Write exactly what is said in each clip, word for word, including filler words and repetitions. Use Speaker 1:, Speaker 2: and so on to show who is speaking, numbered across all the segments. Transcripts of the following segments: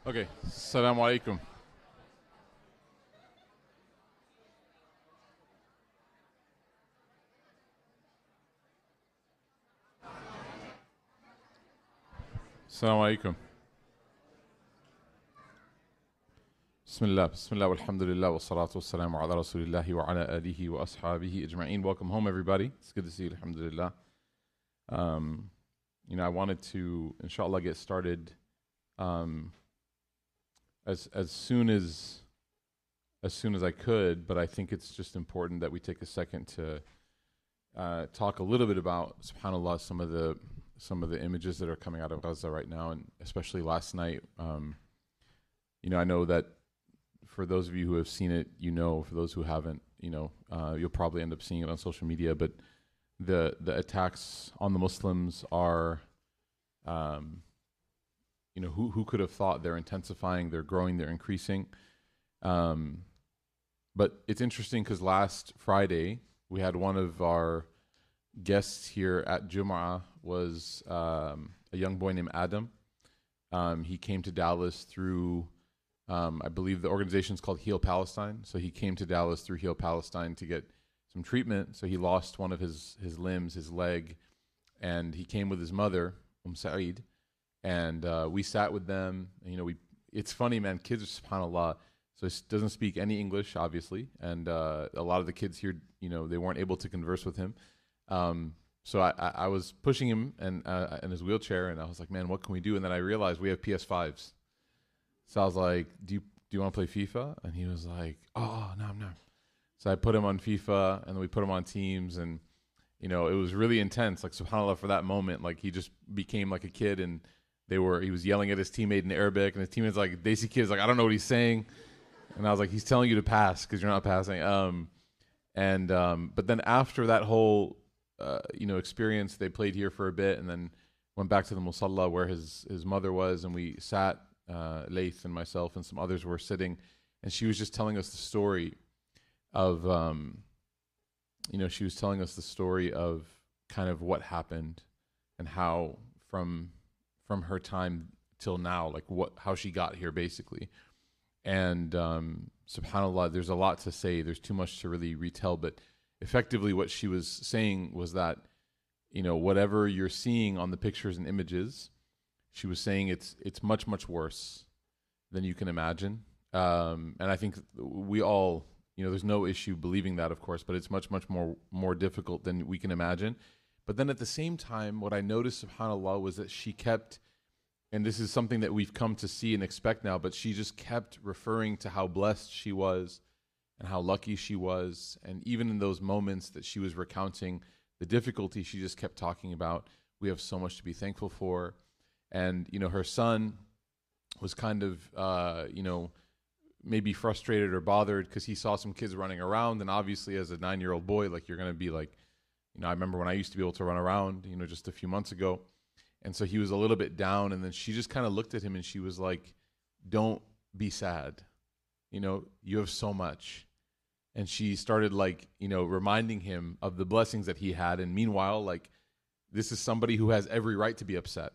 Speaker 1: Okay. Assalamu alaikum. Assalamu alaikum. Bismillah. Bismillah. Walhamdulillah. Wa salatu wassalamu ala rasulillahi wa ala alihi wa ashabihi ajma'een. Welcome home, everybody. It's good to see you. Alhamdulillah. Um, you know, I wanted to, inshallah, get started um, as as soon as as soon as I could, but I think it's just important that we take a second to uh, talk a little bit about, subhanallah, some of the some of the images that are coming out of Gaza right now, and especially last night. Um, you know, I know that for those of you who have seen it, you know. For those who haven't, you know, uh, you'll probably end up seeing it on social media. But the the attacks on the Muslims are, um, you know, who who could have thought they're intensifying, they're growing, they're increasing. Um, but it's interesting because last Friday we had one of our guests here at Jum'ah was um, a young boy named Adam. Um, he came to Dallas through, um, I believe the organization is called Heal Palestine. So he came to Dallas through Heal Palestine to get some treatment. So he lost one of his, his limbs, his leg, and he came with his mother, Umm Sa'id, and uh, we sat with them. And, you know, we. It's funny, man. Kids are subhanallah. So he doesn't speak any English, obviously, and uh, a lot of the kids here, you know, they weren't able to converse with him. Um, so I, I, I was pushing him and uh, in his wheelchair, and I was like, "Man, what can we do?" And then I realized we have P S fives. So I was like, "Do you do you want to play FIFA?" And he was like, "Oh, no, no." So I put him on FIFA, and then we put him on Teams, and you know, it was really intense. Like subhanallah, for that moment, like he just became like a kid, and they were he was yelling at his teammate in Arabic, and his teammate's like, "Desi kid's like, I don't know what he's saying." And I was like, he's telling you to pass because you're not passing. Um, and um, but then after that whole uh, you know experience, they played here for a bit, and then went back to the musalla where his his mother was, and we sat. Uh, Laith and myself and some others were sitting, and she was just telling us the story of um, you know she was telling us the story of kind of what happened and how from from her time till now, like what how she got here basically. And um, subhanallah, there's a lot to say. There's too much to really retell. But effectively, what she was saying was that, you know, whatever you're seeing on the pictures and images, she was saying it's it's much, much worse than you can imagine. Um, and I think we all, you know, there's no issue believing that, of course, but it's much, much more more difficult than we can imagine. But then at the same time, what I noticed, subhanallah, was that she kept, and this is something that we've come to see and expect now, but she just kept referring to how blessed she was and how lucky she was. And even in those moments that she was recounting the difficulty, she just kept talking about, we have so much to be thankful for. And, you know, her son was kind of, uh, you know, maybe frustrated or bothered because he saw some kids running around. And obviously, as a nine-year-old boy, like, you're going to be like, you know, I remember when I used to be able to run around, you know, just a few months ago. And so he was a little bit down, and then she just kind of looked at him and she was like, don't be sad. You know, you have so much. And she started like, you know, reminding him of the blessings that he had. And meanwhile, like, this is somebody who has every right to be upset.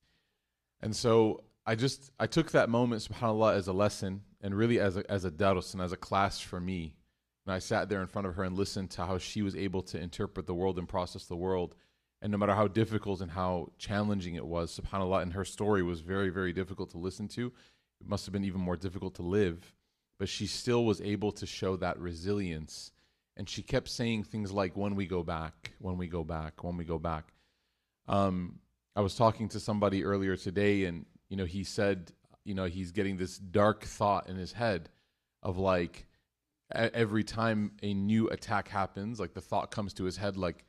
Speaker 1: And so I just, I took that moment, subhanAllah, as a lesson and really as a, as a darus and as a class for me. And I sat there in front of her and listened to how she was able to interpret the world and process the world. And no matter how difficult and how challenging it was, subhanAllah, and her story was very, very difficult to listen to. It must have been even more difficult to live. But she still was able to show that resilience. And she kept saying things like, when we go back, when we go back, when we go back. Um, I was talking to somebody earlier today, and, you know, he said, you know, he's getting this dark thought in his head of like, every time a new attack happens, like the thought comes to his head, like,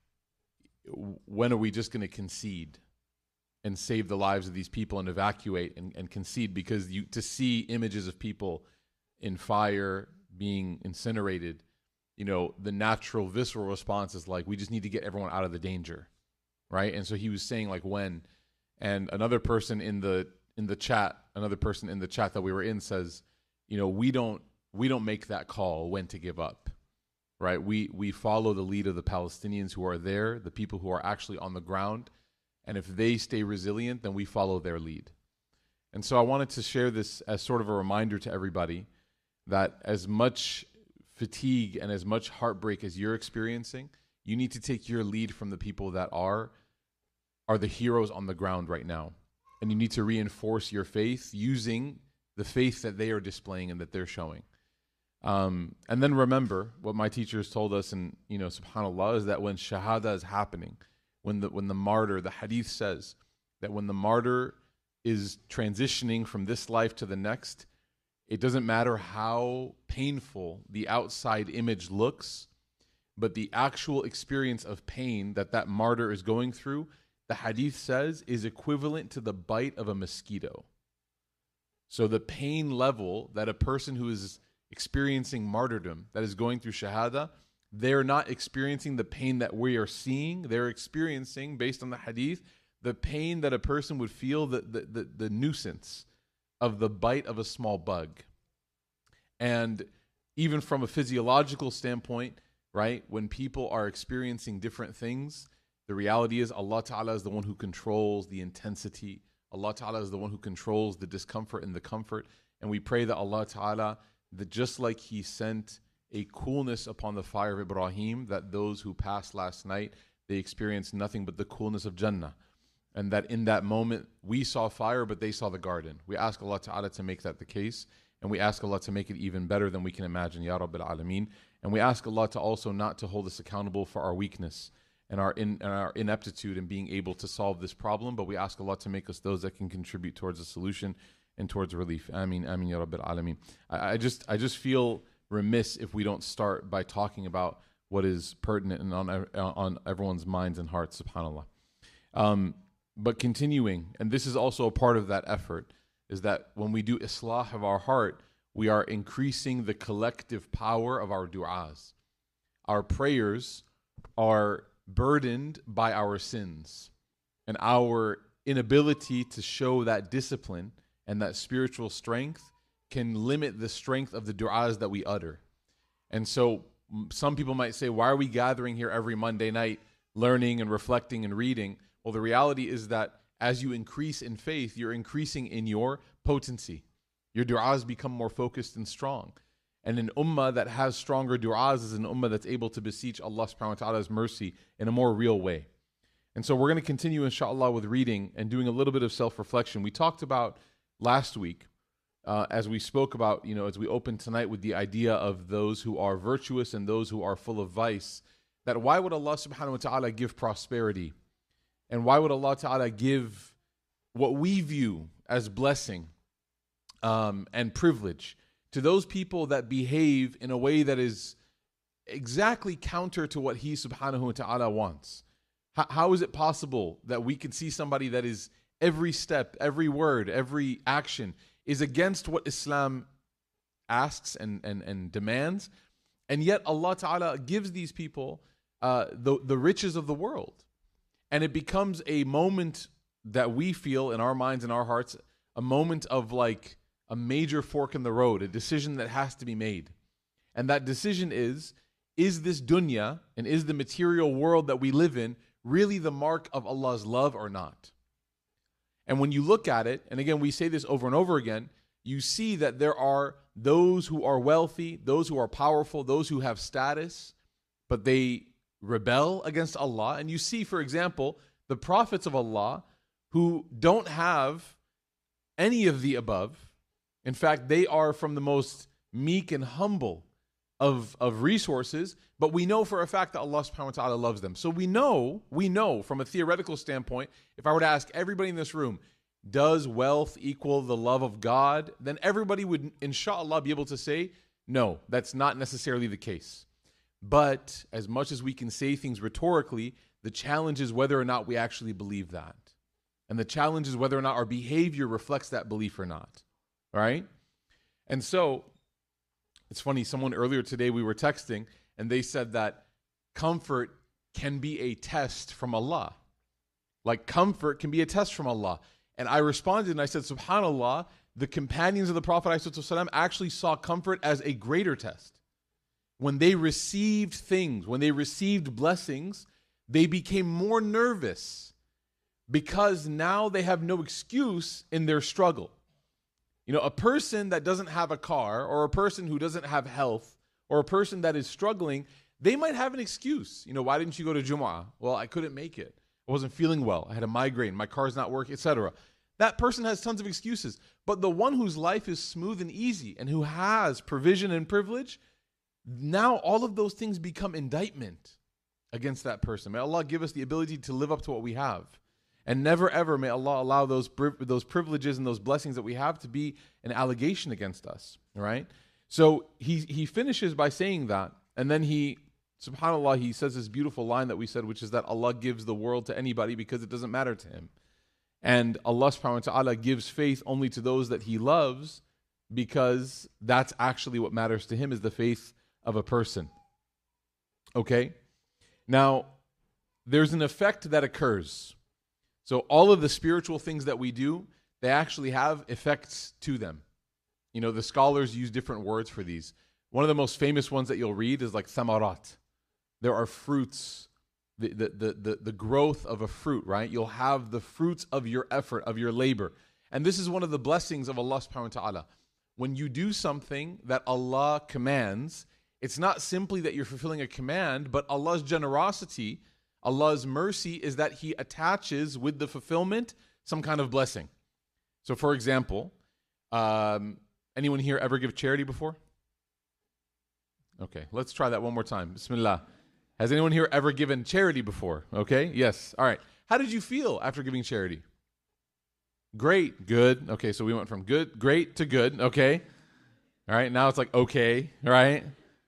Speaker 1: when are we just going to concede and save the lives of these people and evacuate and, and concede? Because you to see images of people in fire being incinerated, you know, the natural visceral response is like, we just need to get everyone out of the danger, right? And so he was saying like when, and another person in the in the chat, another person in the chat that we were in says, you know, we don't we don't make that call when to give up. Right, we we follow the lead of the Palestinians who are there, the people who are actually on the ground, and if they stay resilient, then we follow their lead. And so I wanted to share this as sort of a reminder to everybody that as much fatigue and as much heartbreak as you're experiencing, you need to take your lead from the people that are are the heroes on the ground right now. And you need to reinforce your faith using the faith that they are displaying and that they're showing. Um, and then remember what my teachers told us, and you know, subhanAllah, is that when shahada is happening, when the when the martyr, the hadith says that when the martyr is transitioning from this life to the next, it doesn't matter how painful the outside image looks, but the actual experience of pain that that martyr is going through, the hadith says, is equivalent to the bite of a mosquito. So the pain level that a person who is experiencing martyrdom, that is going through shahada, they're not experiencing the pain that we are seeing. They're experiencing, based on the hadith, the pain that a person would feel, the, the, the, the nuisance of the bite of a small bug. And even from a physiological standpoint, right, when people are experiencing different things, the reality is Allah Ta'ala is the one who controls the intensity. Allah Ta'ala is the one who controls the discomfort and the comfort. And we pray that Allah Ta'ala, that just like He sent a coolness upon the fire of Ibrahim, that those who passed last night, they experienced nothing but the coolness of Jannah. And that in that moment, we saw fire, but they saw the garden. We ask Allah Ta'ala to make that the case. And we ask Allah to make it even better than we can imagine, Ya Rabbil Alameen. And we ask Allah to also not to hold us accountable for our weakness and our, in, and our ineptitude in being able to solve this problem. But we ask Allah to make us those that can contribute towards a solution and towards relief. Ameen, ameen, Ya Rabbil Alameen. I, I, just, I just feel remiss if we don't start by talking about what is pertinent and on, on everyone's minds and hearts, subhanAllah. Um, but continuing, and this is also a part of that effort, is that when we do islah of our heart, we are increasing the collective power of our du'as. Our prayers are burdened by our sins, and our inability to show that discipline and that spiritual strength can limit the strength of the du'as that we utter. And so some people might say, why are we gathering here every Monday night, learning and reflecting and reading? Well, the reality is that as you increase in faith, you're increasing in your potency. Your du'as become more focused and strong. And an ummah that has stronger du'as is an ummah that's able to beseech Allah subhanahu wa ta'ala's mercy in a more real way. And so we're going to continue, inshallah, with reading and doing a little bit of self-reflection. We talked about last week, uh, as we spoke about, you know, as we opened tonight with the idea of those who are virtuous and those who are full of vice, that why would Allah subhanahu wa ta'ala give prosperity? And why would Allah Ta'ala give what we view as blessing um, and privilege to those people that behave in a way that is exactly counter to what He Subhanahu wa Ta'ala wants? How, how is it possible that we could see somebody that is every step, every word, every action is against what Islam asks and, and, and demands, and yet Allah Ta'ala gives these people uh, the, the riches of the world? And it becomes a moment that we feel in our minds and our hearts, a moment of like a major fork in the road, a decision that has to be made. And that decision is, is this dunya and is the material world that we live in really the mark of Allah's love or not? And when you look at it, and again, we say this over and over again, you see that there are those who are wealthy, those who are powerful, those who have status, but they rebel against Allah. And you see, for example, the prophets of Allah who don't have any of the above. In fact, they are from the most meek and humble of, of resources, but we know for a fact that Allah subhanahu wa ta'ala loves them. So we know, we know from a theoretical standpoint, if I were to ask everybody in this room, does wealth equal the love of God? Then everybody would, inshallah, be able to say, no, that's not necessarily the case. But as much as we can say things rhetorically, the challenge is whether or not we actually believe that. And the challenge is whether or not our behavior reflects that belief or not. All right? And so, it's funny, someone earlier today we were texting, and they said that comfort can be a test from Allah. Like comfort can be a test from Allah. And I responded and I said, subhanAllah, the companions of the Prophet ﷺ actually saw comfort as a greater test. When they received things, when they received blessings, they became more nervous because now they have no excuse in their struggle. You know, a person that doesn't have a car, or a person who doesn't have health, or a person that is struggling, they might have an excuse. You know, why didn't you go to Jumu'ah? Well, I couldn't make it. I wasn't feeling well. I had a migraine. My car's not working, et cetera. That person has tons of excuses. But the one whose life is smooth and easy and who has provision and privilege, now all of those things become indictment against that person. May Allah give us the ability to live up to what we have. And never ever may Allah allow those, those privileges and those blessings that we have to be an allegation against us. All right? So he, he finishes by saying that. And then he, subhanAllah, he says this beautiful line that we said, which is that Allah gives the world to anybody because it doesn't matter to him. And Allah subhanahu wa ta'ala gives faith only to those that he loves, because that's actually what matters to him, is the faith of a person. Okay? Now, there's an effect that occurs. So all of the spiritual things that we do, they actually have effects to them. You know, the scholars use different words for these. One of the most famous ones that you'll read is like thamarat. There are fruits, the, the, the, the, the growth of a fruit, right? You'll have the fruits of your effort, of your labor. And this is one of the blessings of Allah subhanahu wa ta'ala. When you do something that Allah commands, it's not simply that you're fulfilling a command, but Allah's generosity, Allah's mercy is that He attaches with the fulfillment some kind of blessing. So for example, um, anyone here ever give charity before? Okay, let's try that one more time. Bismillah. Has anyone here ever given charity before? Okay, yes. All right. How did you feel after giving charity? Great, good. Okay, so we went from good, great to good. Okay. All right, now it's like okay, right?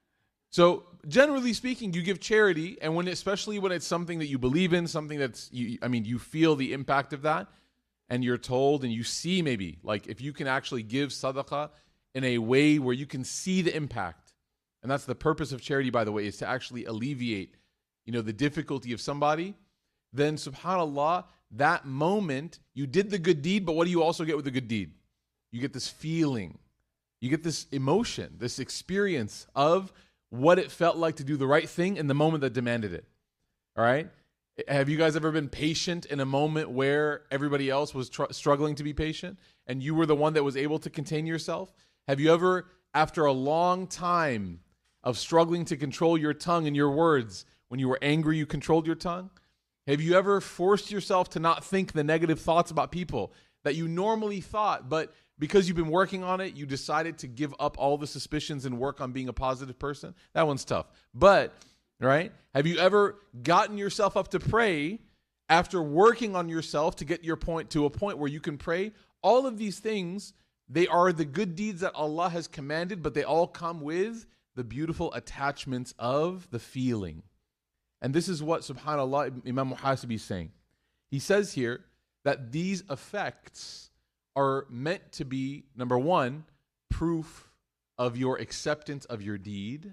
Speaker 1: So generally speaking, you give charity, and when, especially when it's something that you believe in, something that's, you, I mean, you feel the impact of that, and you're told, and you see maybe, like if you can actually give sadaqah in a way where you can see the impact. And that's the purpose of charity, by the way, is to actually alleviate, you know, the difficulty of somebody. Then, subhanAllah, that moment, you did the good deed, but what do you also get with the good deed? You get this feeling. You get this emotion, this experience of what it felt like to do the right thing in the moment that demanded it. All right? Have you guys ever been patient in a moment where everybody else was tr- struggling to be patient, and you were the one that was able to contain yourself? Have you ever, after a long time of struggling to control your tongue and your words, when you were angry, you controlled your tongue? Have you ever forced yourself to not think the negative thoughts about people that you normally thought, but because you've been working on it, you decided to give up all the suspicions and work on being a positive person? That one's tough. But, right, have you ever gotten yourself up to pray after working on yourself to get your point to a point where you can pray? All of these things, they are the good deeds that Allah has commanded, but they all come with the beautiful attachments of the feeling. And this is what, subhanAllah, Imam Muhasibi is saying. He says here that these effects are meant to be, number one, proof of your acceptance of your deed.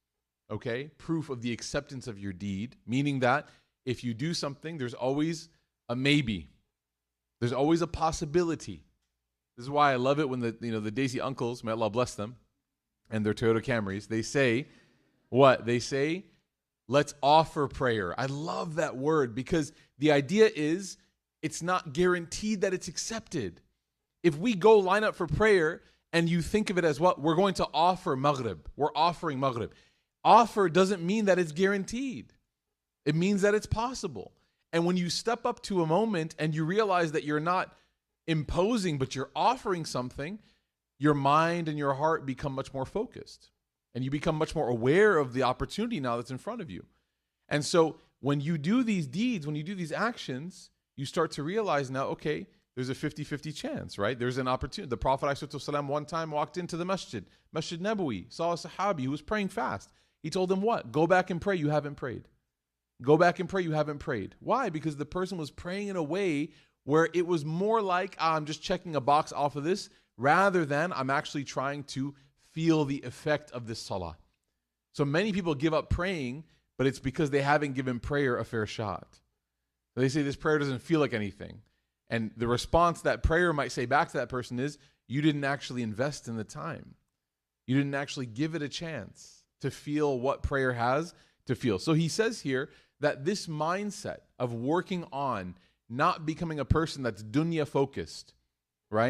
Speaker 1: Okay? Proof of the acceptance of your deed, meaning that if you do something, there's always a maybe. There's always a possibility. This is why I love it when the, you know, the Daisy uncles, may Allah bless them, and their Toyota Camrys, they say, what? They say, let's offer prayer. I love that word, because the idea is it's not guaranteed that it's accepted. If we go line up for prayer and you think of it as what? We're going to offer Maghrib. We're offering Maghrib. Offer doesn't mean that it's guaranteed. It means that it's possible. And when you step up to a moment and you realize that you're not imposing, but you're offering something, your mind and your heart become much more focused. And you become much more aware of the opportunity now that's in front of you. And so when you do these deeds, when you do these actions, you start to realize now, okay, there's a fifty-fifty chance, right? There's an opportunity. The Prophet ﷺ one time walked into the masjid, Masjid Nabawi, saw a Sahabi who was praying fast. He told him what? Go back and pray, you haven't prayed. Go back and pray, you haven't prayed. Why? Because the person was praying in a way where it was more like, ah, I'm just checking a box off of this, rather than I'm actually trying to feel the effect of this salah. So many people give up praying, but it's because they haven't given prayer a fair shot. So they say this prayer doesn't feel like anything. And the response that prayer might say back to that person is, you didn't actually invest in the time. You didn't actually give it a chance to feel what prayer has to feel. So he says here that this mindset of working on not becoming a person that's dunya focused, right?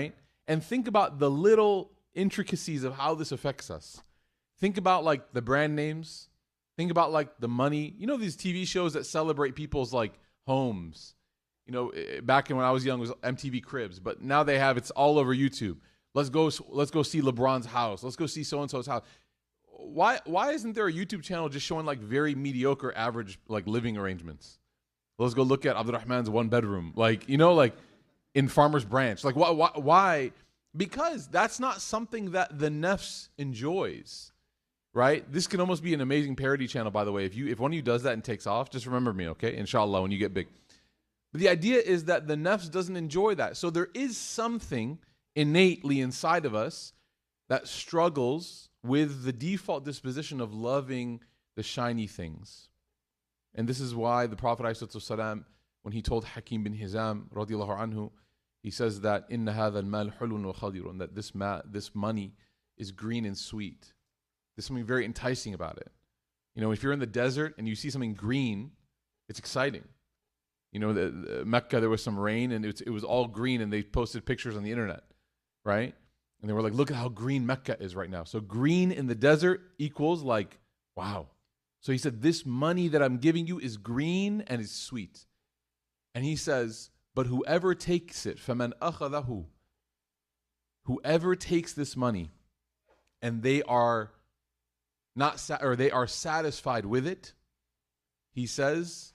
Speaker 1: and think about the little intricacies of how this affects us. Think about like the brand names. Think about like the money. You know, these T V shows that celebrate people's like homes. You know, back in when I was young, it was M T V Cribs, but now they have, it's all over YouTube. Let's go, let's go see LeBron's house. Let's go see so-and-so's house. Why, why isn't there a YouTube channel just showing like very mediocre, average, like living arrangements? Let's go look at Abdurrahman's one bedroom. Like, you know, like in Farmer's Branch. Like why, why, why? Because that's not something that the nafs enjoys, right? This can almost be an amazing parody channel, by the way. If you, if one of you does that and takes off, just remember me, okay? Inshallah, when you get big. But the idea is that the nafs doesn't enjoy that. So there is something innately inside of us that struggles with the default disposition of loving the shiny things. And this is why the Prophet ﷺ, when he told Hakim bin Hizam radiallahu anhu, he says that inna hadha al-mal hulun wa khadirun, that this ma- this money is green and sweet. There's something very enticing about it. You know, if you're in the desert and you see something green, it's exciting. You know, the, the Mecca, there was some rain and it was, it was all green, and they posted pictures on the internet, right? And they were like, look at how green Mecca is right now. So green in the desert equals like, wow. So he said, this money that I'm giving you is green and is sweet. And he says, but whoever takes it, فَمَنْ أَخَذَهُ, whoever takes this money and they are not sa- or they are satisfied with it, he says,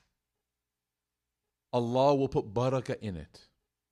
Speaker 1: Allah will put barakah in it.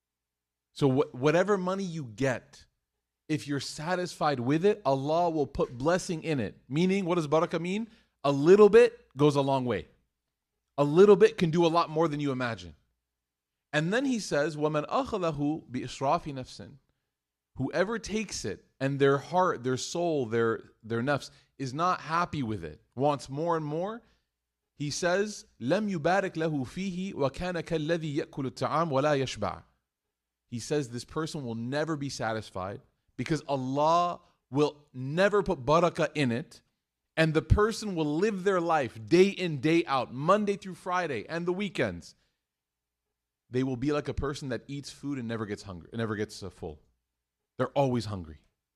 Speaker 1: So wh- whatever money you get, if you're satisfied with it, Allah will put blessing in it. Meaning, what does barakah mean? A little bit goes a long way. A little bit can do a lot more than you imagine. And then he says, وَمَنْ أَخَذَهُ بِإِشْرَافِ نَفْسٍ, whoever takes it and their heart, their soul, their, their nafs is not happy with it, wants more and more, he says, لَمْ يُبَارِكْ لَهُ فِيهِ وَكَانَ كَالَّذِي يَأْكُلُ الطَّعَامَ وَلَا يَشْبَعُ. He says this person will never be satisfied because Allah will never put barakah in it, and the person will live their life day in, day out, Monday through Friday and the weekends. They will be like a person that eats food and never gets hungry, never gets uh, full. They're always hungry.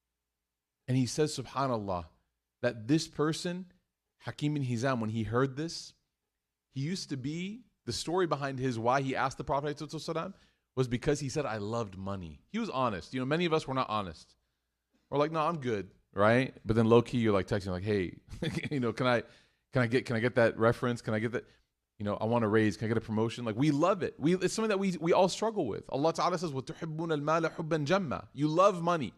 Speaker 1: And he says, subhanAllah, that this person, Hakim bin Hizam, when he heard this, he used to be, the story behind his why he asked the Prophet ﷺ was because he said, I loved money. He was honest. You know, many of us were not honest. We're like, no, I'm good, right? But then low key, you're like texting, like, hey, you know, can I, can I get, can I get that reference? Can I get that? You know, I want to raise. Can I get a promotion? Like, we love it. We, it's something that we we all struggle with. Allah Ta'ala says, وَتُحِبُّونَ الْمَالَ حُبًّا جَمًّا. You love money.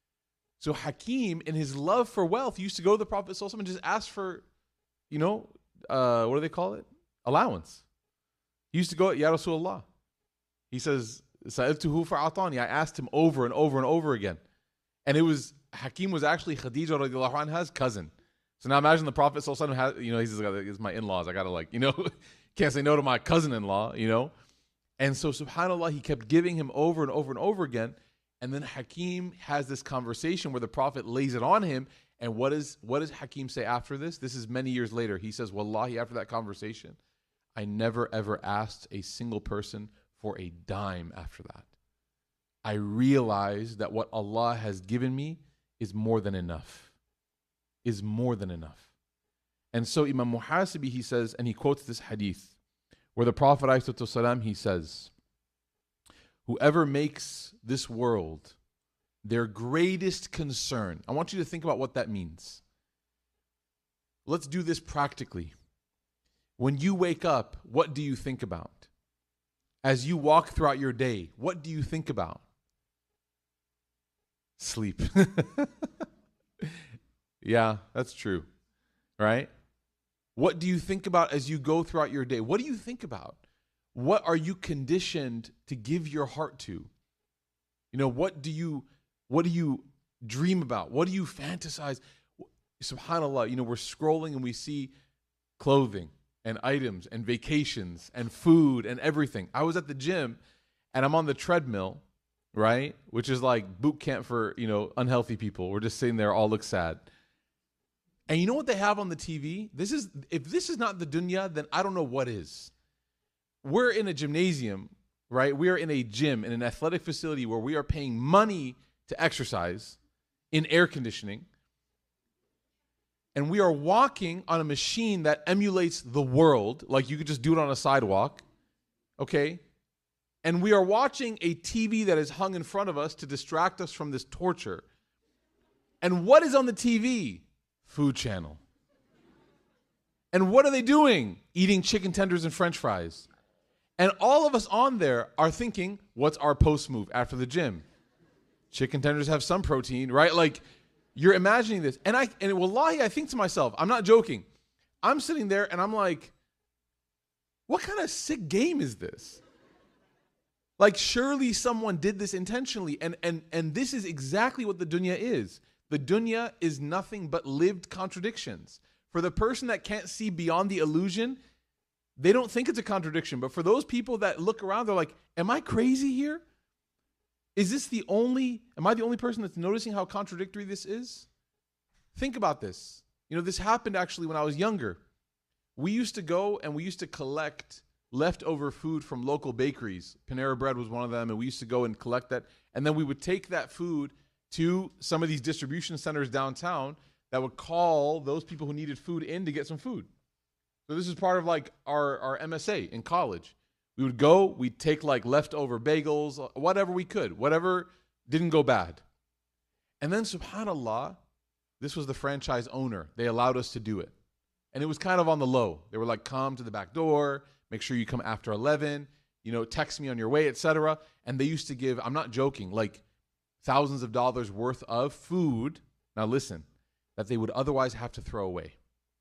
Speaker 1: So Hakim, in his love for wealth, used to go to the Prophet ﷺ and just ask for, you know, uh, what do they call it? Allowance. He used to go, Ya Rasulullah. He says, سَأَلْتُهُ فَأَعْطَانِي. I asked him over and over and over again. And it was, Hakim was actually Khadija radiallahu anha's cousin. So now imagine the Prophet ﷺ has, you know, he's like, it's my in-laws. I got to like, you know, can't say no to my cousin-in-law, you know. And so subhanAllah, he kept giving him over and over and over again. And then Hakim has this conversation where the Prophet lays it on him. And what is what does Hakim say after this? This is many years later. He says, Wallahi, after that conversation, I never ever asked a single person for a dime after that. I realized that what Allah has given me is more than enough. Is more than enough. And so Imam Muhasibi, he says, and he quotes this hadith, where the Prophet ﷺ, he says, whoever makes this world their greatest concern. I want you to think about what that means. Let's do this practically. When you wake up, what do you think about? As you walk throughout your day, what do you think about? Sleep. Yeah, that's true. Right? What do you think about as you go throughout your day? What do you think about? What are you conditioned to give your heart to? You know, what do you what do you dream about? What do you fantasize? SubhanAllah, you know, we're scrolling and we see clothing and items and vacations and food and everything. I was at the gym and I'm on the treadmill, right? Which is like boot camp for, you know, unhealthy people. We're just sitting there, all look sad. And you know what they have on the T V? This is, if this is not the dunya, then I don't know what is. We're in a gymnasium, right? We are in a gym, in an athletic facility where we are paying money to exercise in air conditioning. And we are walking on a machine that emulates the world, like you could just do it on a sidewalk, okay? And we are watching a T V that is hung in front of us to distract us from this torture. And what is on the T V? Food Channel. And what are they doing? Eating chicken tenders and French fries. And all of us on there are thinking, what's our post move after the gym? Chicken tenders have some protein, right? Like, you're imagining this. And I, and wallahi, I think to myself, I'm not joking. I'm sitting there and I'm like, what kind of sick game is this? Like, surely someone did this intentionally. And, and, and this is exactly what the dunya is. The dunya is nothing but lived contradictions. For the person that can't see beyond the illusion, they don't think it's a contradiction. But for those people that look around, they're like, am I crazy here? Is this the only, am I the only person that's noticing how contradictory this is? Think about this. You know, this happened actually when I was younger. We used to go and we used to collect leftover food from local bakeries. Panera Bread was one of them, and we used to go and collect that. And then we would take that food to some of these distribution centers downtown that would call those people who needed food in to get some food. So this is part of like our, our M S A in college. We would go, we'd take like leftover bagels, whatever we could, whatever didn't go bad. And then subhanAllah, this was the franchise owner. They allowed us to do it. And it was kind of on the low. They were like, come to the back door, make sure you come after eleven, you know, text me on your way, et cetera. And they used to give, I'm not joking, like thousands of dollars worth of food. Now listen, that they would otherwise have to throw away.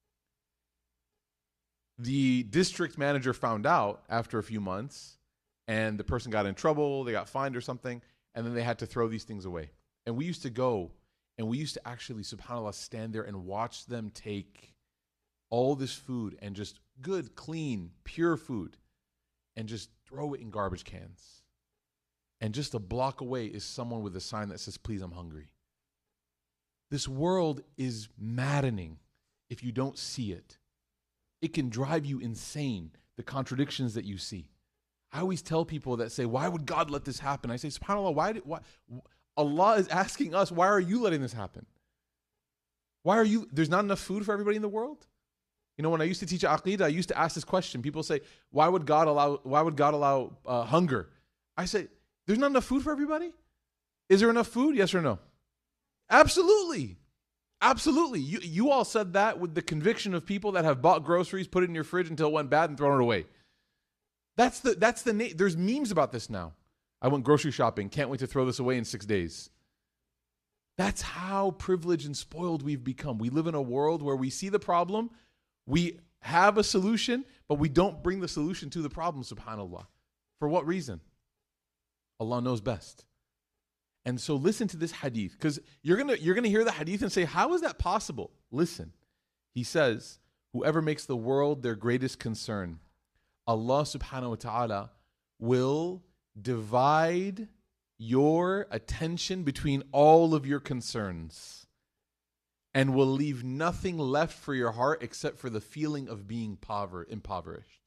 Speaker 1: The district manager found out after a few months, and the person got in trouble, they got fined or something, and then they had to throw these things away. And we used to go, and we used to actually, subhanAllah, stand there and watch them take all this food and just good, clean, pure food, and just throw it in garbage cans. And just a block away is someone with a sign that says, please, I'm hungry. This world is maddening if you don't see it. It can drive you insane, the contradictions that you see. I always tell people that say, why would God let this happen? I say, subhanAllah, why did, why? Allah is asking us, why are you letting this happen? Why are you, there's not enough food for everybody in the world? You know, when I used to teach Aqeedah, I used to ask this question. People say, why would God allow, why would God allow uh, hunger? I say, there's not enough food for everybody? Is there enough food? Yes or no? Absolutely. Absolutely. You you all said that with the conviction of people that have bought groceries, put it in your fridge until it went bad and thrown it away. That's the, that's the, na- there's memes about this now. I went grocery shopping. Can't wait to throw this away in six days. That's how privileged and spoiled we've become. We live in a world where we see the problem, we have a solution, but we don't bring the solution to the problem, subhanAllah. For what reason? Allah knows best. And so listen to this hadith, because you're gonna you're gonna hear the hadith and say, how is that possible? Listen. He says, whoever makes the world their greatest concern, Allah subhanahu wa ta'ala will divide your attention between all of your concerns and will leave nothing left for your heart except for the feeling of being pover- impoverished.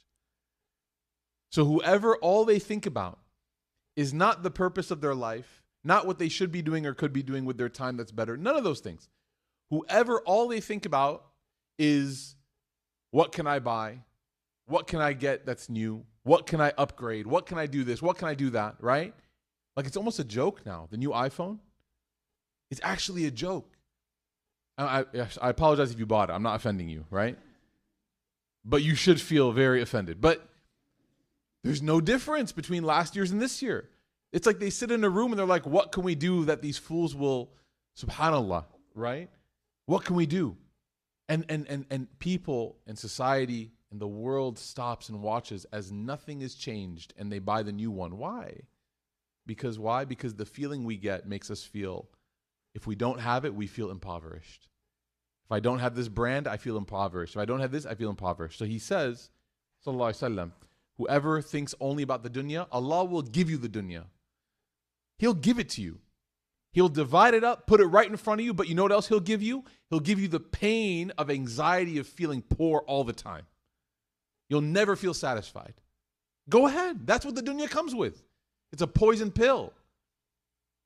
Speaker 1: So whoever all they think about is not the purpose of their life, not what they should be doing or could be doing with their time that's better. None of those things. Whoever all they think about is, what can I buy? What can I get that's new? What can I upgrade? What can I do this? What can I do that? Right? Like, it's almost a joke now. The new iPhone, it's actually a joke. I, I, I apologize if you bought it. I'm not offending you, right? But you should feel very offended. But there's no difference between last year's and this year. It's like they sit in a room and they're like, what can we do that these fools will, subhanAllah, right? What can we do? And and and and people and society and the world stops and watches as nothing is changed and they buy the new one. Why? Because why? Because the feeling we get makes us feel, if we don't have it, we feel impoverished. If I don't have this brand, I feel impoverished. If I don't have this, I feel impoverished. So he says, sallallahu alaihi wasallam, whoever thinks only about the dunya, Allah will give you the dunya. He'll give it to you. He'll divide it up, put it right in front of you, but you know what else he'll give you? He'll give you the pain of anxiety of feeling poor all the time. You'll never feel satisfied. Go ahead. That's what the dunya comes with. It's a poison pill.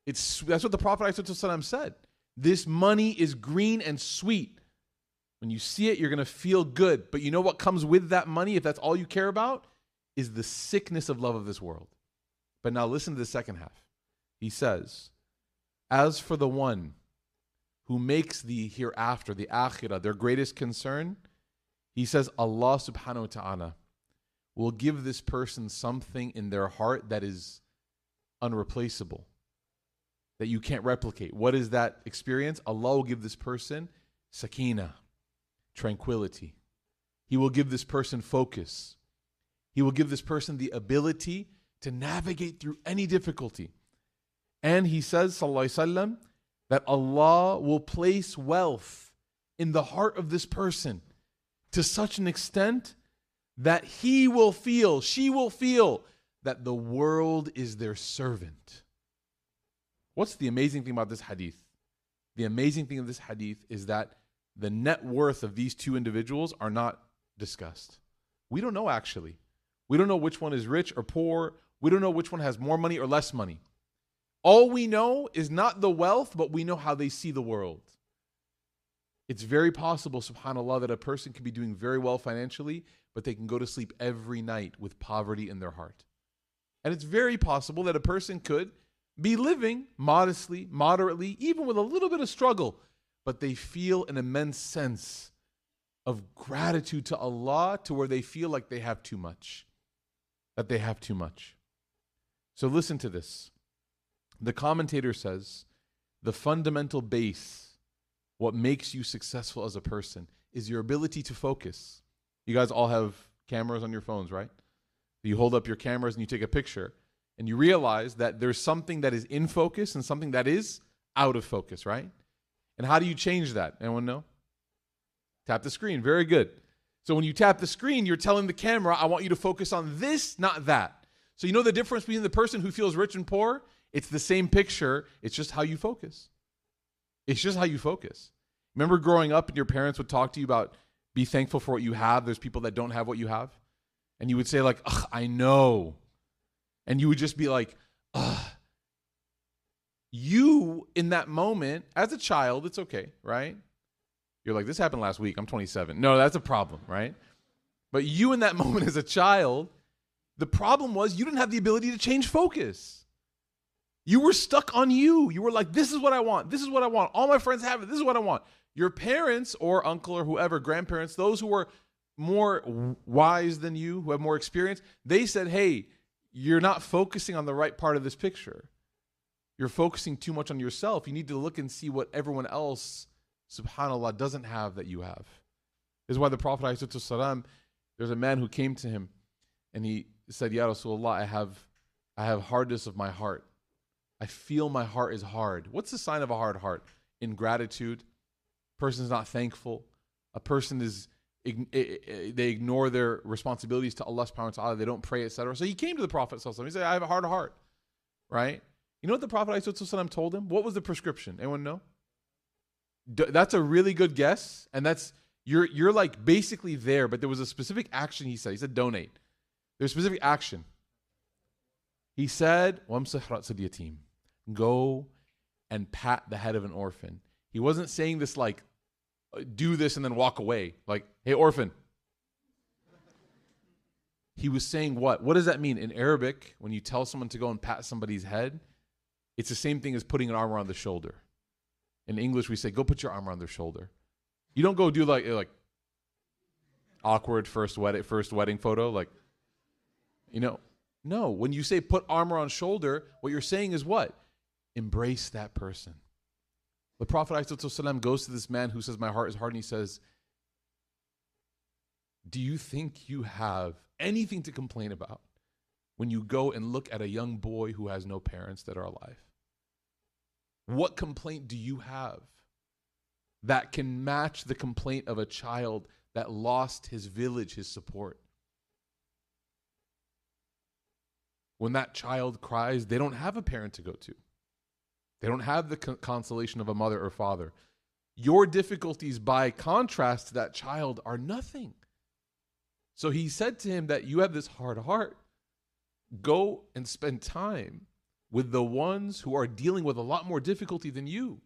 Speaker 1: It's that's what the Prophet ﷺ said. This money is green and sweet. When you see it, you're going to feel good. But you know what comes with that money, if that's all you care about, is the sickness of love of this world. But now listen to the second half. He says, as for the one who makes the hereafter, the akhirah, their greatest concern, he says, Allah subhanahu wa ta'ala will give this person something in their heart that is unreplaceable, that you can't replicate. What is that experience? Allah will give this person sakina, tranquility. He will give this person focus. He will give this person the ability to navigate through any difficulty. And he says, sallallahu alaihi wasallam, that Allah will place wealth in the heart of this person to such an extent that he will feel, she will feel that the world is their servant. What's the amazing thing about this hadith? The amazing thing of this hadith is that the net worth of these two individuals are not discussed. We don't know actually. We don't know which one is rich or poor. We don't know which one has more money or less money. All we know is not the wealth, but we know how they see the world. It's very possible, subhanAllah, that a person can be doing very well financially, but they can go to sleep every night with poverty in their heart. And it's very possible that a person could be living modestly, moderately, even with a little bit of struggle, but they feel an immense sense of gratitude to Allah to where they feel like they have too much, that they have too much. So listen to this. The commentator says, the fundamental base, what makes you successful as a person, is your ability to focus. You guys all have cameras on your phones, right? You hold up your cameras and you take a picture, and you realize that there's something that is in focus and something that is out of focus, right? And how do you change that? Anyone know? Tap the screen. Very good. So when you tap the screen, you're telling the camera, I want you to focus on this, not that. So you know the difference between the person who feels rich and poor? It's the same picture. It's just how you focus. It's just how you focus. Remember growing up and your parents would talk to you about be thankful for what you have. There's people that don't have what you have. And you would say like, ugh, I know. And you would just be like, ugh. You, in that moment, as a child, it's okay, right? You're like, this happened last week. I'm twenty-seven. No, that's a problem, right? But you, in that moment as a child, the problem was you didn't have the ability to change focus. You were stuck on you. You were like, this is what I want. This is what I want. All my friends have it. This is what I want. Your parents or uncle or whoever, grandparents, those who were more wise than you, who have more experience, they said, hey, you're not focusing on the right part of this picture. You're focusing too much on yourself. You need to look and see what everyone else, subhanAllah, doesn't have that you have. This is why the Prophet ﷺ, there's a man who came to him and he said, Ya Rasulullah, I have, I have hardness of my heart. I feel my heart is hard. What's the sign of a hard heart? Ingratitude. A person is not thankful. A person is, they ignore their responsibilities to Allah subhanahu wa ta'ala. They don't pray, et cetera. So he came to the Prophet ﷺ. He said, I have a hard heart. Right? You know what the Prophet ﷺ told him? What was the prescription? Anyone know? D- that's a really good guess. And that's, you're, you're like basically there, but there was a specific action he said. He said, donate. There's a specific action. He said, وَامْسَحْ رَأْسَ الْيَتِيمِ. Go and pat the head of an orphan. He wasn't saying this like, do this and then walk away. Like, hey, orphan. He was saying what? What does that mean? In Arabic, when you tell someone to go and pat somebody's head, it's the same thing as putting an arm around the shoulder. In English, we say, go put your arm around their shoulder. You don't go do like, like awkward first wedding, first wedding photo. Like, you know, no. When you say put arm around shoulder, what you're saying is what? Embrace that person. The Prophet ﷺ goes to this man who says, my heart is hard, and he says, do you think you have anything to complain about when you go and look at a young boy who has no parents that are alive? What complaint do you have that can match the complaint of a child that lost his village, his support? When that child cries, they don't have a parent to go to. They don't have the consolation of a mother or father. Your difficulties, by contrast to that child, are nothing. So he said to him that you have this hard heart. Go and spend time with the ones who are dealing with a lot more difficulty than you.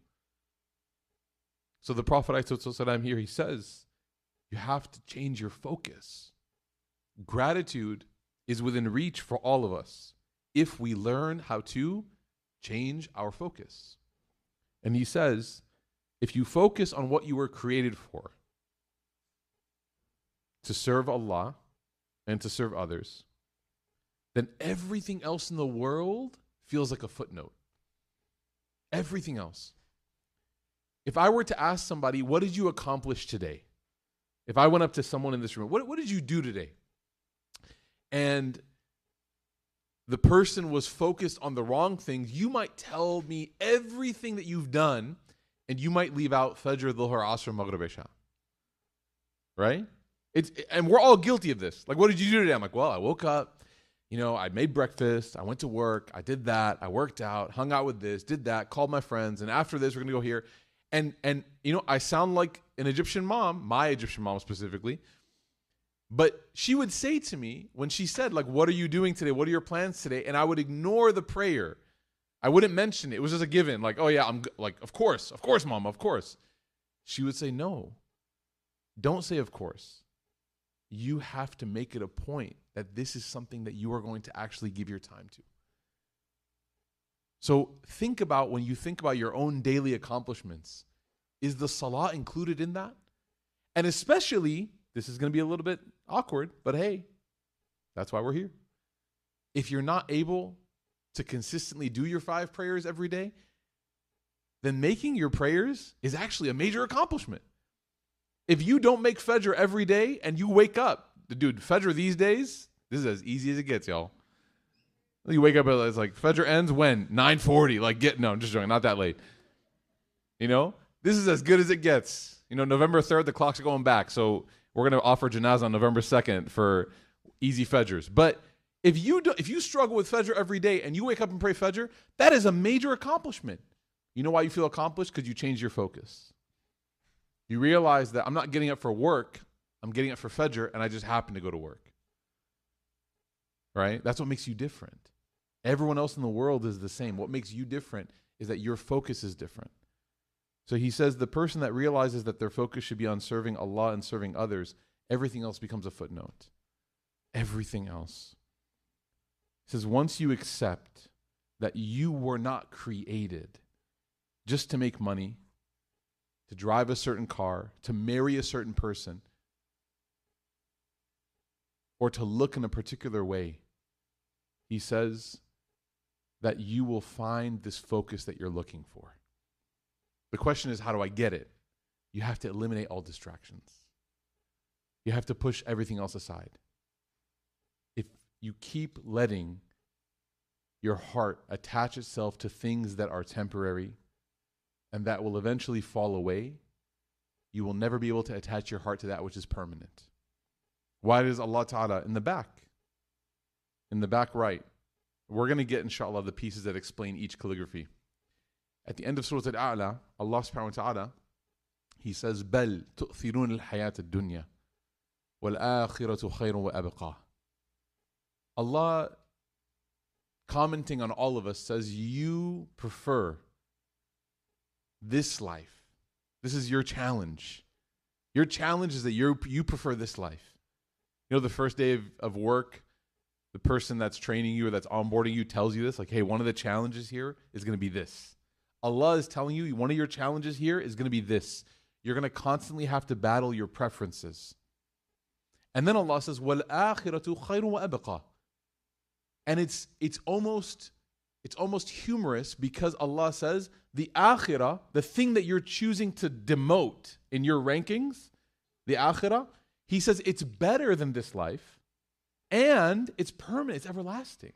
Speaker 1: So the Prophet ﷺ here, he says, you have to change your focus. Gratitude is within reach for all of us if we learn how to change our focus. And he says, if you focus on what you were created for, to serve Allah and to serve others, then everything else in the world feels like a footnote. Everything else. If I were to ask somebody, what did you accomplish today? If I went up to someone in this room, what, what did you do today? And the person was focused on the wrong things, you might tell me everything that you've done, and you might leave out Fajr, Dhuhr, Asr, Maghrib, Isha. Right? It's, and we're all guilty of this. Like, what did you do today? I'm like, well, I woke up, you know, I made breakfast, I went to work, I did that, I worked out, hung out with this, did that, called my friends, and after this, we're going to go here. And, and you know, I sound like an Egyptian mom, my Egyptian mom specifically, but she would say to me when she said, like, what are you doing today? What are your plans today? And I would ignore the prayer. I wouldn't mention it. It was just a given. Like, oh yeah, I'm g-. like, of course, of course, mom, of course. She would say, no, don't say of course. You have to make it a point that this is something that you are going to actually give your time to. So think about when you think about your own daily accomplishments, is the salah included in that? And especially, this is going to be a little bit awkward, but hey, that's why we're here. If you're not able to consistently do your five prayers every day, then making your prayers is actually a major accomplishment. If you don't make Fajr every day and you wake up, dude, Fajr these days, this is as easy as it gets, y'all. You wake up, it's like, Fajr ends when? nine forty. Like, get, no, I'm just joking, not that late. You know, this is as good as it gets. You know, November third, the clocks are going back. So we're going to offer janazah on November second for easy Fajrs. But if you do, if you struggle with Fajr every day and you wake up and pray Fajr, that is a major accomplishment. You know why you feel accomplished? Because you changed your focus. You realize that I'm not getting up for work, I'm getting up for Fajr, and I just happen to go to work. Right? That's what makes you different. Everyone else in the world is the same. What makes you different is that your focus is different. So he says the person that realizes that their focus should be on serving Allah and serving others, everything else becomes a footnote. Everything else. He says once you accept that you were not created just to make money, to drive a certain car, to marry a certain person, or to look in a particular way, he says that you will find this focus that you're looking for. The question is, how do I get it? You have to eliminate all distractions. You have to push everything else aside. If you keep letting your heart attach itself to things that are temporary and that will eventually fall away, you will never be able to attach your heart to that which is permanent. Why does Allah Ta'ala, in the back, in the back right, we're going to get, inshallah, the pieces that explain each calligraphy. At the end of Surah Al-A'la, Allah Subhanahu wa Ta'ala, He says, بَلْ تُؤْثِرُونَ الْحَيَاةَ الدُّنْيَا وَالْآخِرَةُ خَيْرٌ وَأَبْقَى. Allah, commenting on all of us, says, you prefer this life. This is your challenge. Your challenge is that you you prefer this life. You know, the first day of, of work, the person that's training you or that's onboarding you tells you this, like, hey, one of the challenges here is going to be this. Allah is telling you one of your challenges here is going to be this. You're going to constantly have to battle your preferences. And then Allah says, وَالْآخِرَةُ خَيْرٌ وَأَبْقَى. And it's it's almost it's almost humorous because Allah says the akhirah, the thing that you're choosing to demote in your rankings, the akhirah, He says it's better than this life and it's permanent, it's everlasting.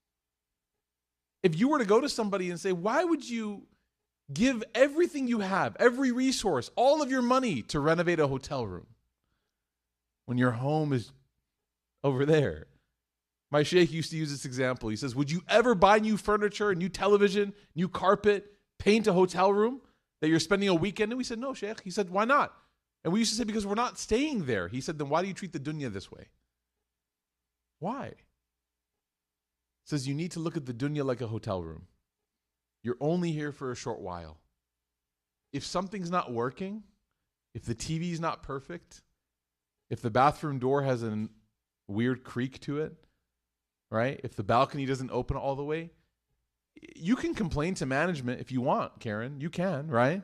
Speaker 1: If you were to go to somebody and say, why would you give everything you have, every resource, all of your money to renovate a hotel room when your home is over there? My sheikh used to use this example. He says, would you ever buy new furniture, new television, new carpet, paint a hotel room that you're spending a weekend in? We said, no, sheikh. He said, why not? And we used to say, because we're not staying there. He said, then why do you treat the dunya this way? Why? says you need to look at the dunya like a hotel room. You're only here for a short while. If something's not working, if the T V is not perfect, if the bathroom door has a weird creak to it, right? If the balcony doesn't open all the way, you can complain to management if you want, Karen. You can, right?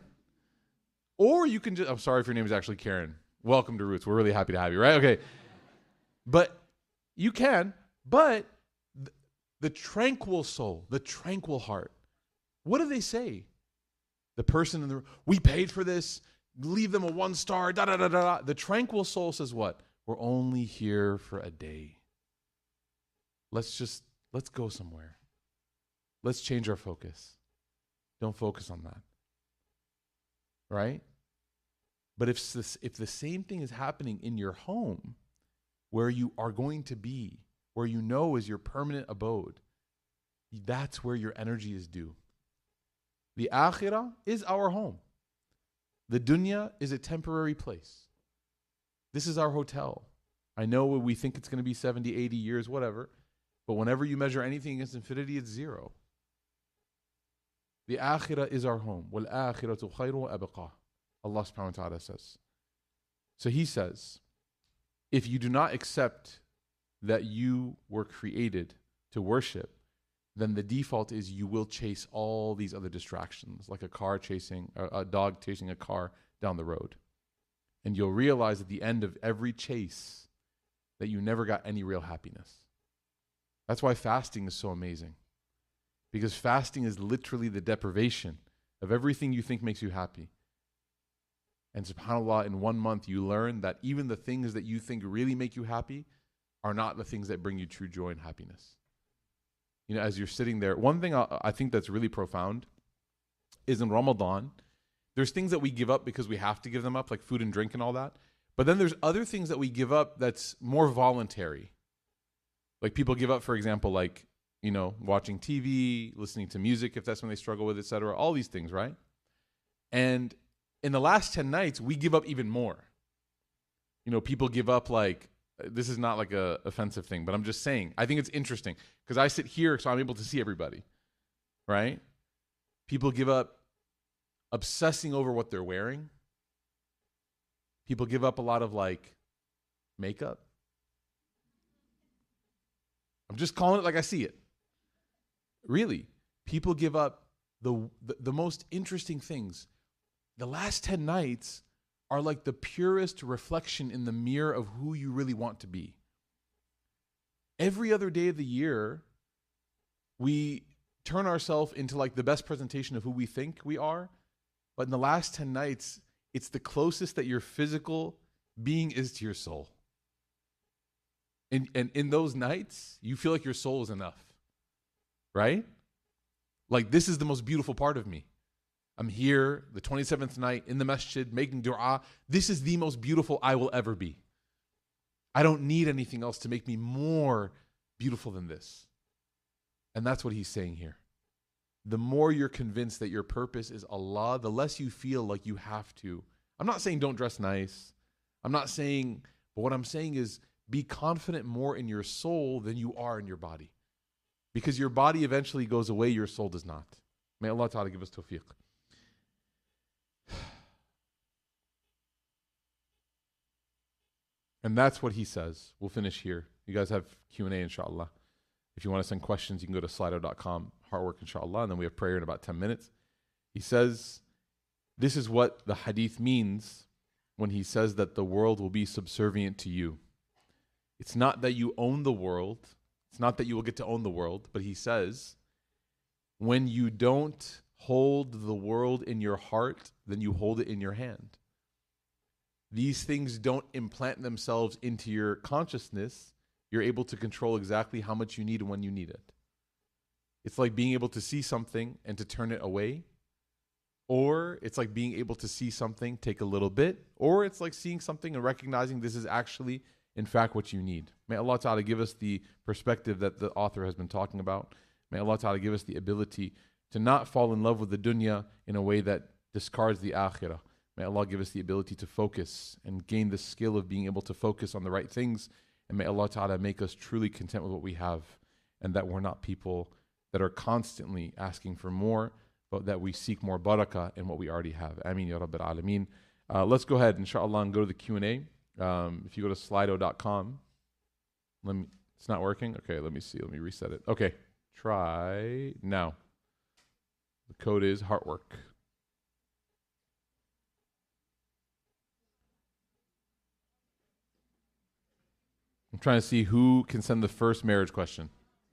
Speaker 1: Or you can just, I'm sorry if your name is actually Karen. Welcome to Roots. We're really happy to have you, right? Okay. But you can, but th- the tranquil soul, the tranquil heart, what do they say? The person in the room, we paid for this, leave them a one star, da da da da da. The tranquil soul says what? We're only here for a day. Let's just, let's go somewhere. Let's change our focus. Don't focus on that. Right? But if this, if the same thing is happening in your home, where you are going to be, where you know is your permanent abode, that's where your energy is due. The akhirah is our home. The dunya is a temporary place. This is our hotel. I know we think it's going to be seventy, eighty years, whatever, but whenever you measure anything against infinity, it's zero. The akhirah is our home. وَالْآخِرَةُ خَيْرٌ وَأَبْقَى. Allah subhanahu wa ta'ala says. So he says, if you do not accept that you were created to worship, then the default is you will chase all these other distractions, like a car chasing, a, a dog chasing a car down the road. And you'll realize at the end of every chase that you never got any real happiness. That's why fasting is so amazing. Because fasting is literally the deprivation of everything you think makes you happy. And subhanAllah, in one month you learn that even the things that you think really make you happy are not the things that bring you true joy and happiness. You know, as you're sitting there, one thing I, I think that's really profound is in Ramadan, there's things that we give up because we have to give them up, like food and drink and all that. But then there's other things that we give up that's more voluntary. Like people give up, for example, like, you know, watching T V, listening to music if that's when they struggle with, et cetera. All these things, right? And in the last ten nights, we give up even more. You know, people give up like, this is not like a offensive thing, but I'm just saying, I think it's interesting because I sit here so I'm able to see everybody, right? People give up obsessing over what they're wearing. People give up a lot of like makeup. I'm just calling it like I see it. Really, people give up the, the, the most interesting things. The last ten nights are like the purest reflection in the mirror of who you really want to be. Every other day of the year, we turn ourselves into like the best presentation of who we think we are. But in the last ten nights, it's the closest that your physical being is to your soul. And, and in those nights, you feel like your soul is enough. Right? Like, this is the most beautiful part of me. I'm here, the twenty-seventh night, in the masjid, making dua. This is the most beautiful I will ever be. I don't need anything else to make me more beautiful than this. And that's what he's saying here. The more you're convinced that your purpose is Allah, the less you feel like you have to. I'm not saying don't dress nice. I'm not saying, but what I'm saying is be confident more in your soul than you are in your body. Because your body eventually goes away, your soul does not. May Allah Ta'ala give us tawfiq. And that's what he says. We'll finish here. You guys have Q and A, inshallah. If you want to send questions, you can go to slido dot com, hard work, inshallah, and then we have prayer in about ten minutes. He says, this is what the hadith means when he says that the world will be subservient to you. It's not that you own the world. It's not that you will get to own the world, but he says, when you don't hold the world in your heart, then you hold it in your hand. These things don't implant themselves into your consciousness. You're able to control exactly how much you need and when you need it. It's like being able to see something and to turn it away. Or it's like being able to see something, take a little bit. Or it's like seeing something and recognizing this is actually, in fact, what you need. May Allah Ta'ala give us the perspective that the author has been talking about. May Allah Ta'ala give us the ability to not fall in love with the dunya in a way that discards the akhirah. May Allah give us the ability to focus and gain the skill of being able to focus on the right things. And may Allah Ta'ala make us truly content with what we have. and that we're not people that are constantly asking for more, but that we seek more barakah in what we already have. Ameen ya Rabbil Alameen. Uh, let's go ahead, inshallah, and go to the Q and A. Um, if you go to slido dot com, let me, it's not working? Okay, let me see. Let me reset it. Okay, try now. The code is Heartwork. I'm trying to see who can send the first marriage question.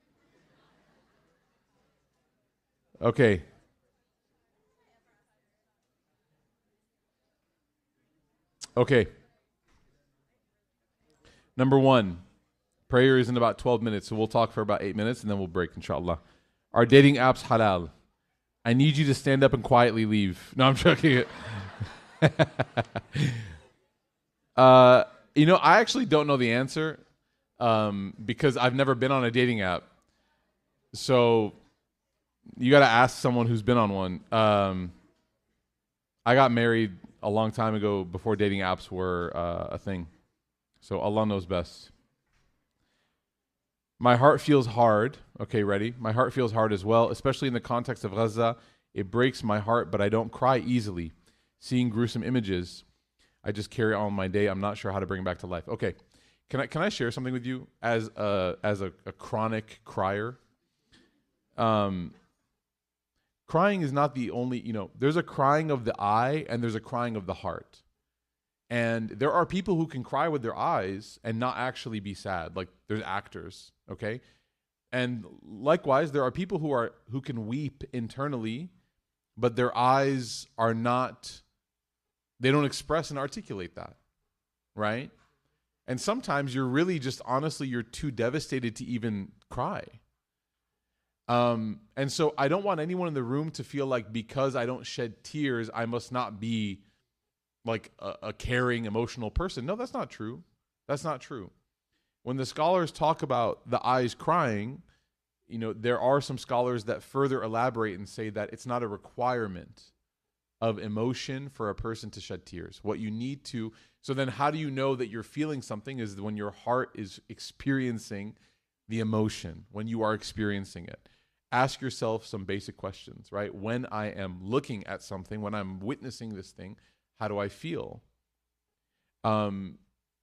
Speaker 1: Okay. Okay. Number one, prayer is in about twelve minutes, so we'll talk for about eight minutes and then we'll break, inshallah. Are dating apps halal? I need you to stand up and quietly leave. No, I'm joking. uh, you know, I actually don't know the answer um, because I've never been on a dating app. So you got to ask someone who's been on one. Um, I got married a long time ago before dating apps were uh, a thing. So Allah knows best. My heart feels hard. Okay, ready? My heart feels hard as well, especially in the context of Gaza. It breaks my heart, but I don't cry easily. Seeing gruesome images, I just carry on my day. I'm not sure how to bring it back to life. Okay, can I can I share something with you as a as a, a chronic crier? Um, crying is not the only. You know, there's a crying of the eye and there's a crying of the heart. And there are people who can cry with their eyes and not actually be sad. Like there's actors, okay? And likewise, there are people who are who can weep internally, but their eyes are not, they don't express and articulate that, right? And sometimes you're really just, honestly, you're too devastated to even cry. Um, and so I don't want anyone in the room to feel like because I don't shed tears, I must not be like a, a caring, emotional person. No, that's not true. That's not true. When the scholars talk about the eyes crying, you know, there are some scholars that further elaborate and say that it's not a requirement of emotion for a person to shed tears. What you need to, so then how do you know that you're feeling something is when your heart is experiencing the emotion, when you are experiencing it. Ask yourself some basic questions, right? When I am looking at something, when I'm witnessing this thing, how do I feel? Um,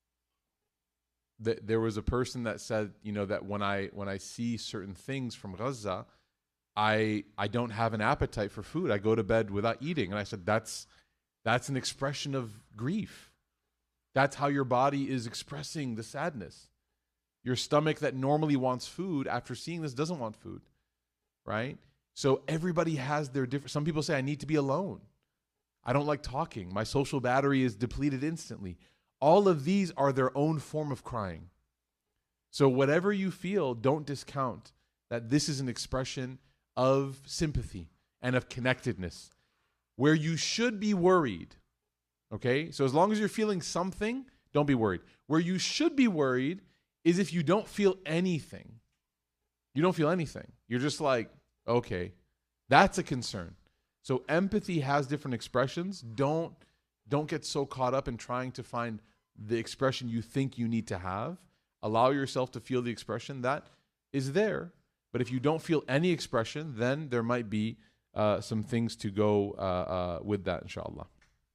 Speaker 1: th- there was a person that said, you know, that when I when I see certain things from Gaza, I I don't have an appetite for food. I go to bed without eating. And I said, that's that's an expression of grief. That's how your body is expressing the sadness. Your stomach that normally wants food after seeing this doesn't want food, right? So everybody has their different. Some people say, I need to be alone. I don't like talking. My social battery is depleted instantly. All of these are their own form of crying. So whatever you feel, don't discount that this is an expression of sympathy and of connectedness. Where you should be worried, okay? So as long as you're feeling something, don't be worried. Where you should be worried is if you don't feel anything. You don't feel anything. You're just like, okay, that's a concern. So empathy has different expressions. Don't don't get so caught up in trying to find the expression you think you need to have. Allow yourself to feel the expression that is there. But if you don't feel any expression, then there might be uh, some things to go uh, uh, with that, inshallah.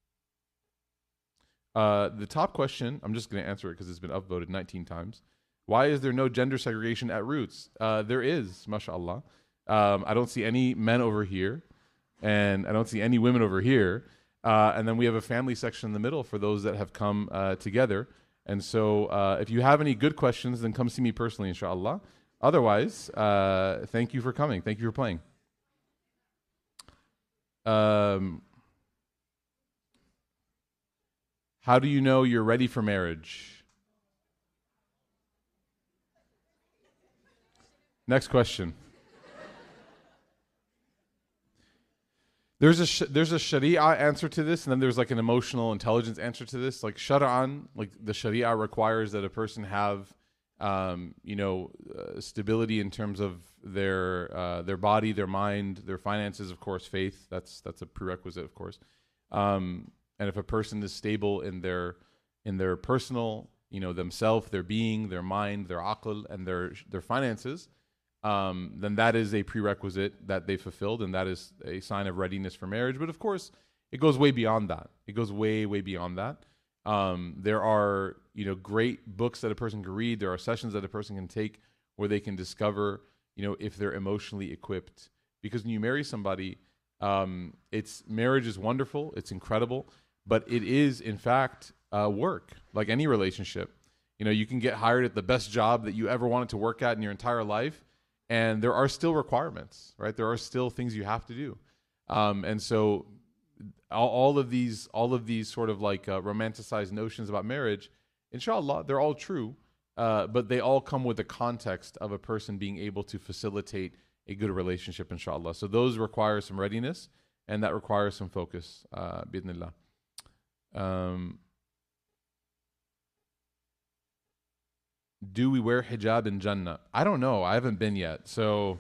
Speaker 1: Uh, the top question, I'm just going to answer it because it's been upvoted nineteen times. Why is there no gender segregation at Roots? Uh, there is, mashallah. Um, I don't see any men over here. And I don't see any women over here. Uh, and then we have a family section in the middle for those that have come uh, together. And so uh, if you have any good questions, then come see me personally, inshallah. Otherwise, uh, thank you for coming. Thank you for playing. Um, how do you know you're ready for marriage? Next question. There's a sh- there's a Sharia answer to this, and then there's like an emotional intelligence answer to this. Like Shara'an, like the Sharia requires that a person have, um, you know, uh, stability in terms of their uh, their body, their mind, their finances, of course, faith. That's that's a prerequisite, of course. Um, and if a person is stable in their in their personal, you know, themselves, their being, their mind, their aql, and their their finances, um, then that is a prerequisite that they fulfilled, and that is a sign of readiness for marriage. But of course, it goes way beyond that. It goes way, way beyond that. Um, there are, you know, great books that a person can read. There are sessions that a person can take where they can discover, you know, if they're emotionally equipped. Because when you marry somebody, um, it's marriage is wonderful, it's incredible, but it is in fact uh, work, like any relationship. You know, you can get hired at the best job that you ever wanted to work at in your entire life, and there are still requirements, right? There are still things you have to do, um, and so all, all of these, all of these sort of like uh, romanticized notions about marriage, inshallah, they're all true, uh, but they all come with the context of a person being able to facilitate a good relationship, inshallah. So those require some readiness, and that requires some focus, uh, bi'idhnillah. Um, do we wear hijab in Jannah? I don't know. I haven't been yet. So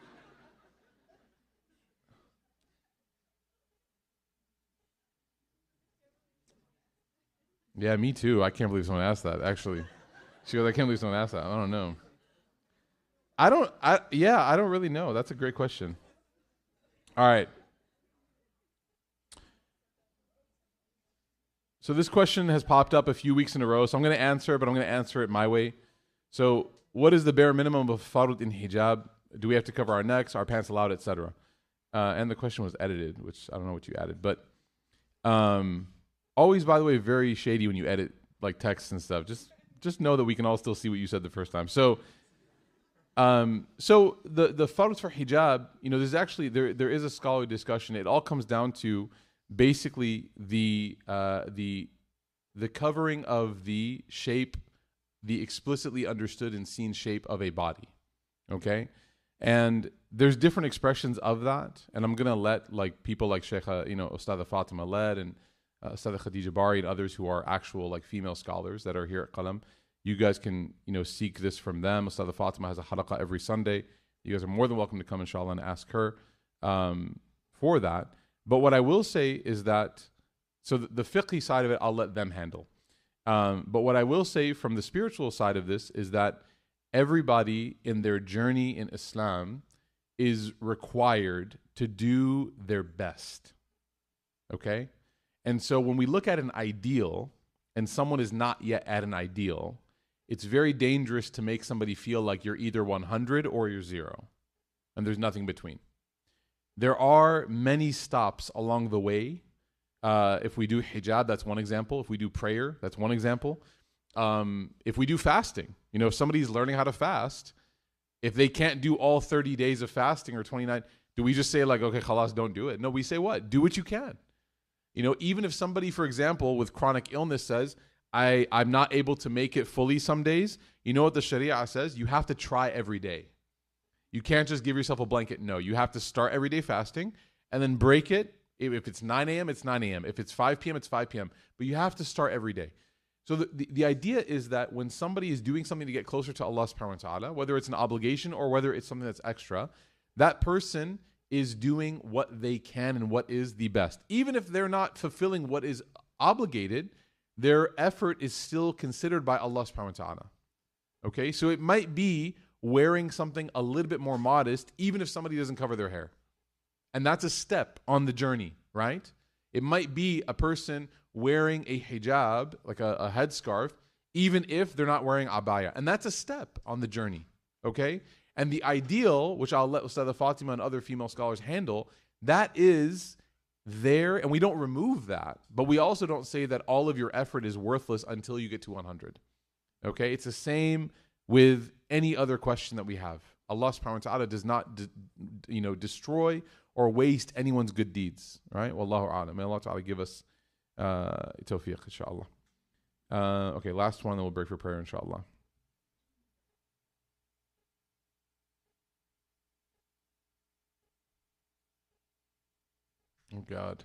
Speaker 1: yeah, me too. I can't believe someone asked that, actually. She goes, I can't believe someone asked that. I don't know. I don't, I, yeah, I don't really know. That's a great question. All right. So this question has popped up a few weeks in a row, so I'm going to answer it, but I'm going to answer it my way. So what is the bare minimum of farud in hijab? Do we have to cover our necks, our pants allowed, et cetera? Uh, and the question was edited, which I don't know what you added. But um, always, by the way, very shady when you edit like texts and stuff. Just just know that we can all still see what you said the first time. So um, so the, the farud for hijab, you know, there's actually, there there is a scholarly discussion. It all comes down to basically the uh, the the covering of the shape, the explicitly understood and seen shape of a body, okay? And there's different expressions of that, and I'm gonna let like people like Sheikha, you know, Ustada Fatima Led and uh, Ustada Khadija Bari and others who are actual like female scholars that are here at Qalam. You guys can, you know, seek this from them. Ustada Fatima has a halaqah every Sunday. You guys are more than welcome to come, inshallah, and ask her um, for that. But what I will say is that, so the, the fiqhi side of it, I'll let them handle. Um, but what I will say from the spiritual side of this is that everybody in their journey in Islam is required to do their best. Okay? And so when we look at an ideal and someone is not yet at an ideal, it's very dangerous to make somebody feel like you're either one hundred or you're zero. And there's nothing between. There are many stops along the way. Uh, if we do hijab, that's one example. If we do prayer, that's one example. Um, if we do fasting, you know, if somebody's learning how to fast, if they can't do all thirty days of fasting or twenty-nine, do we just say like, okay, khalas, don't do it? No, we say what? Do what you can. You know, even if somebody, for example, with chronic illness says, I, I'm not able to make it fully some days, you know what the Sharia says? You have to try every day. You can't just give yourself a blanket no. You have to start every day fasting and then break it. If it's nine a.m., it's nine a.m. If it's five p.m., it's five p.m. But you have to start every day. So the, the, the idea is that when somebody is doing something to get closer to Allah subhanahu wa ta'ala, whether it's an obligation or whether it's something that's extra, that person is doing what they can and what is the best. Even if they're not fulfilling what is obligated, their effort is still considered by Allah subhanahu wa ta'ala. Okay? So it might be wearing something a little bit more modest, even if somebody doesn't cover their hair. And that's a step on the journey, right? It might be a person wearing a hijab, like a, a headscarf, even if they're not wearing abaya. And that's a step on the journey, okay? And the ideal, which I'll let Ustada Fatima and other female scholars handle, that is there, and we don't remove that, but we also don't say that all of your effort is worthless until you get to one hundred, okay? It's the same with any other question that we have. Allah subhanahu wa ta'ala does not, d- you know, destroy or waste anyone's good deeds, right? Wallahu a'lam. May Allah ta'ala give us uh, tawfiq, inshallah. Uh, okay, last one, then we'll break for prayer, inshallah. Oh, God.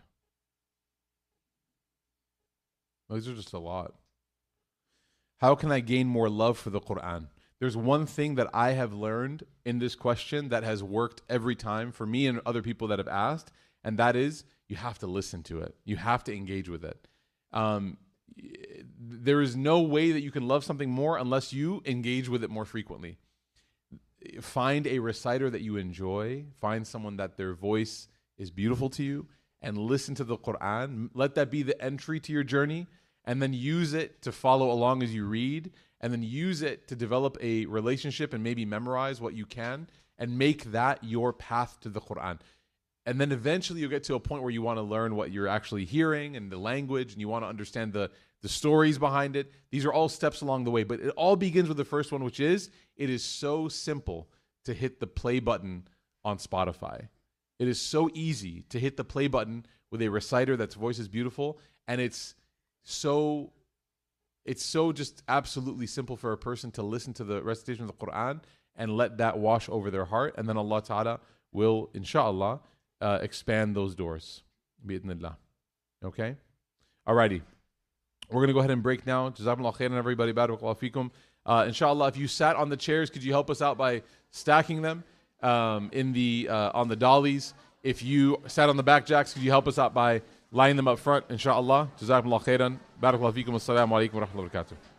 Speaker 1: These are just a lot. How can I gain more love for the Quran? There's one thing that I have learned in this question that has worked every time for me and other people that have asked, and that is you have to listen to it. You have to engage with it. Um, there is no way that you can love something more unless you engage with it more frequently. find a reciter that you enjoy, find someone that their voice is beautiful to you, and listen to the Quran. Let that be the entry to your journey, and then use it to follow along as you read, and then use it to develop a relationship and maybe memorize what you can, and make that your path to the Quran. And then eventually you'll get to a point where you want to learn what you're actually hearing and the language, and you want to understand the, the stories behind it. These are all steps along the way, but it all begins with the first one, which is, it is so simple to hit the play button on Spotify. It is so easy to hit the play button with a reciter that's voice is beautiful, and it's so it's so just absolutely simple for a person to listen to the recitation of the Quran and let that wash over their heart, and then Allah Ta'ala will, inshallah, uh, expand those doors. Bi'idhnillah. Okay? Alrighty. We're going to go ahead and break now. Jazakumullah khairan, everybody. Barakallahu feekum. Uh, inshallah, if you sat on the chairs, could you help us out by stacking them um, in the uh, on the dollies? If you sat on the back jacks, could you help us out by lining them up front? Inshallah. Jazakumullah khairan. Barakallahu feekum. Assalamu alaikum wa rahmatullahi wa barakatuh.